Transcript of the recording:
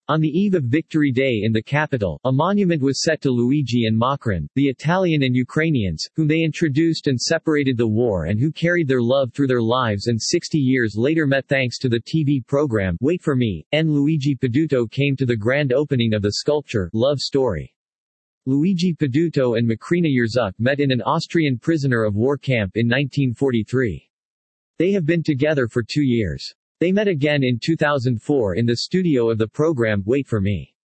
On the eve of Victory Day in the capital, a monument was set to Luigi and Makran, the Italian and Ukrainians, whom they introduced and separated the war and who carried their love through their lives and 60 years later met thanks to the TV program Wait for Me. Luigi Peduto came to the grand opening of the sculpture, Love Story. Luigi Peduto and Macrina Yerzuk met in an Austrian prisoner of war camp in 1943. They have been together for 2 years. They met again in 2004 in the studio of the program Wait for Me.